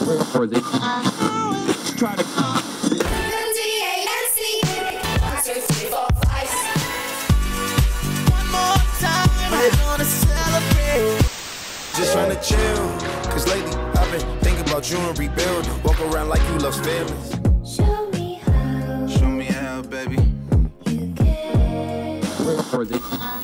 Or they try to just trying to chill, cause lately I've been thinking about you and rebuilding. Walk around like you love feelings. Show me how, baby. or they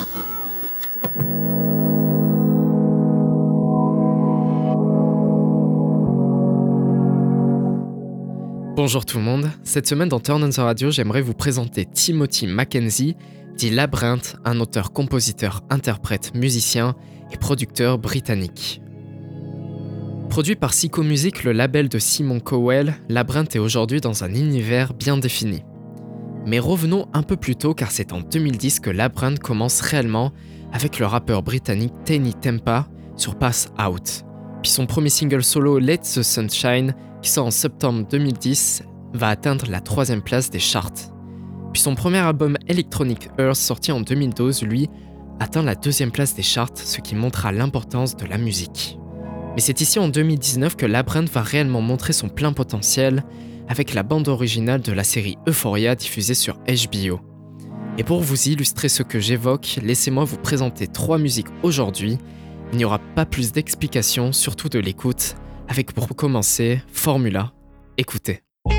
Bonjour tout le monde, cette semaine dans Turn on the Radio, j'aimerais vous présenter Timothy McKenzie, dit Labrinth, un auteur, compositeur, interprète, musicien et producteur britannique. Produit par Syco Music, le label de Simon Cowell, Labrinth est aujourd'hui dans un univers bien défini. Mais revenons un peu plus tôt car c'est en 2010 que Labrinth commence réellement avec le rappeur britannique Tiny Tempa sur Pass Out. Puis son premier single solo Let the Sunshine, qui sort en septembre 2010, va atteindre la 3e place des charts. Puis son premier album Electronic Earth, sorti en 2012, lui, atteint la 2e place des charts, ce qui montrera l'importance de la musique. Mais c'est ici en 2019 que Labrinth va réellement montrer son plein potentiel avec la bande originale de la série Euphoria diffusée sur HBO. Et pour vous illustrer ce que j'évoque, laissez-moi vous présenter 3 musiques aujourd'hui. Il n'y aura pas plus d'explications, surtout de l'écoute, avec pour commencer Formula. Écoutez.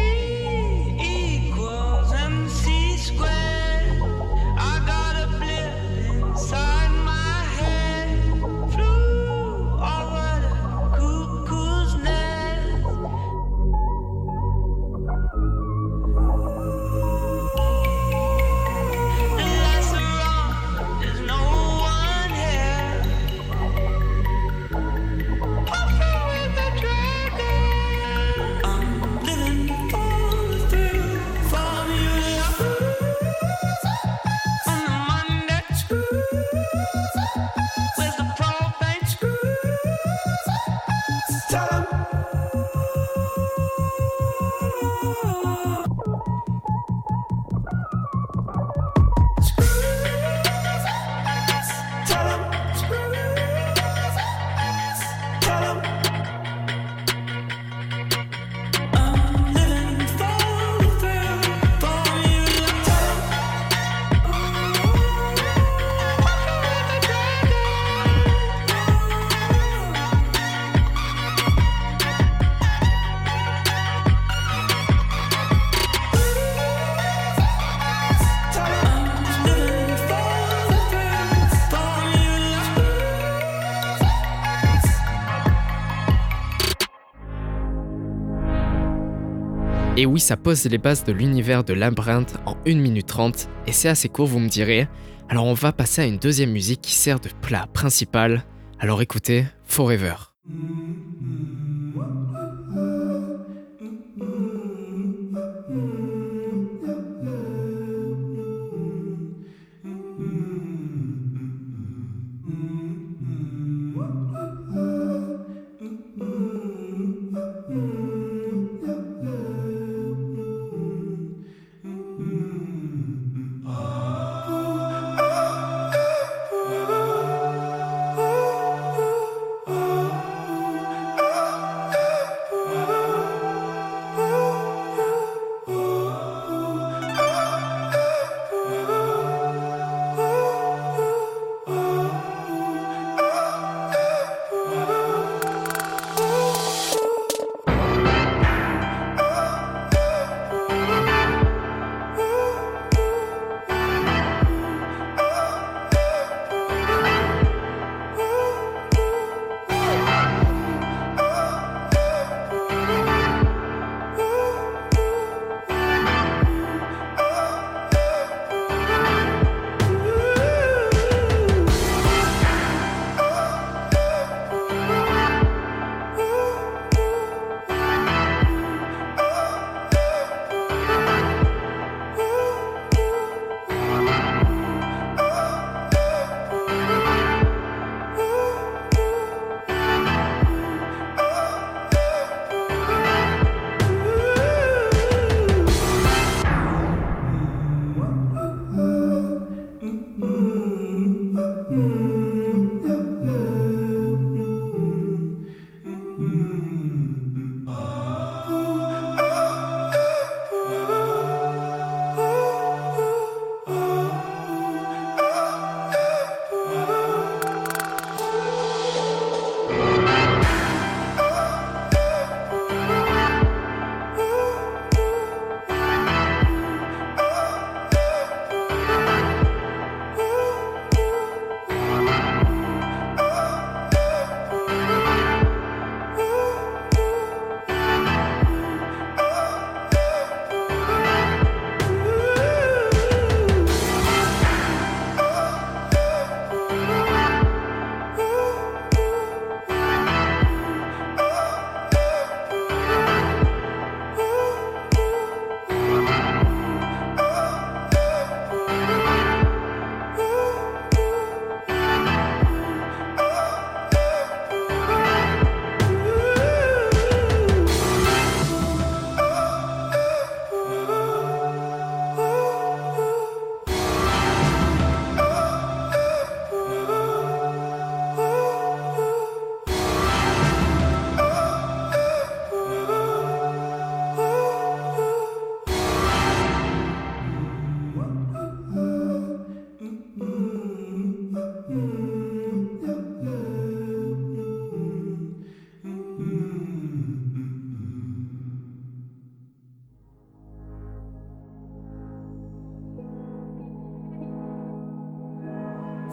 Et oui, ça pose les bases de l'univers de Labrinth en 1 minute 30, et c'est assez court, vous me direz. Alors on va passer à une deuxième musique qui sert de plat principal. Alors écoutez, Forever.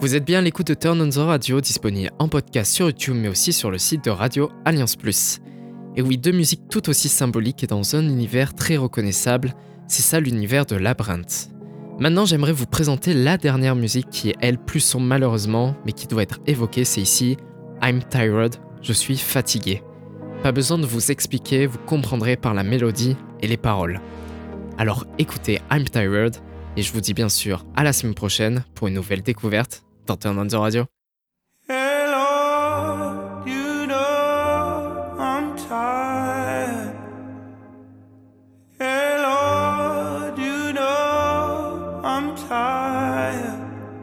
Vous êtes bien à l'écoute de Turn on the Radio, disponible en podcast sur YouTube mais aussi sur le site de Radio Alliance Plus. Et oui, deux musiques tout aussi symboliques et dans un univers très reconnaissable, c'est ça l'univers de Labyrinthe. Maintenant, j'aimerais vous présenter la dernière musique qui est elle plus sombre malheureusement, mais qui doit être évoquée, c'est ici I'm Tired, je suis fatigué. Pas besoin de vous expliquer, vous comprendrez par la mélodie et les paroles. Alors écoutez I'm Tired, et je vous dis bien sûr à la semaine prochaine pour une nouvelle découverte dans Turn on the Radio. Hello, you know I'm tired. Hello, you know I'm tired.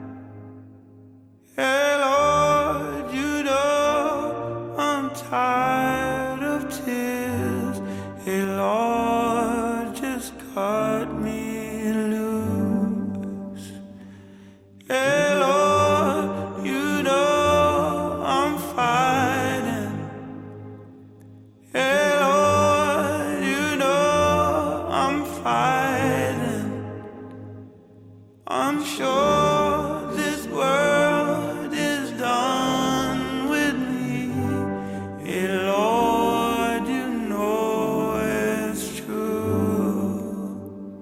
Hello, you know I'm tired of tears. Hey Lord, just cut me loose. Hey Lord, you know I'm fighting. Hey Lord, you know I'm fighting. I'm sure this world is done with me. Hey Lord, you know it's true.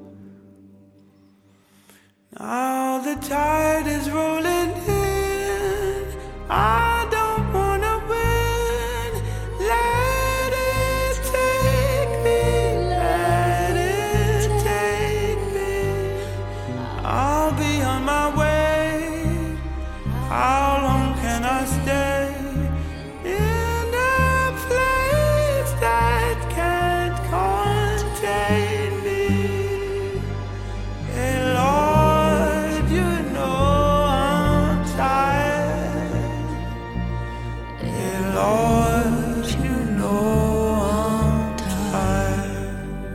Now the tide is rolling in. I don't wanna win. Let it take me. Let it take me. I'll be on my way. How long can I stay in a place that can't contain me? Hey Lord, you know I'm tired. Hey Lord, you know I'm tired.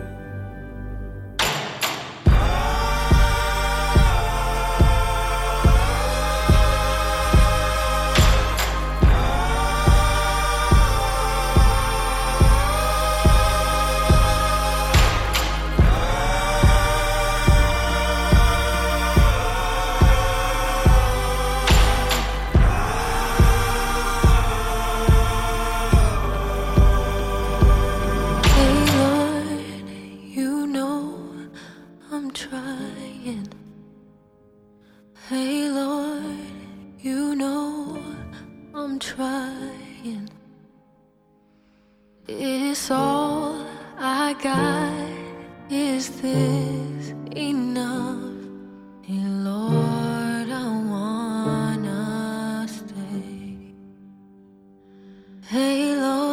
Hey Lord, you know I'm trying. Hey Lord, you know I'm trying. It's all I got. Is this enough? Hey Lord, I wanna stay. Hey Lord.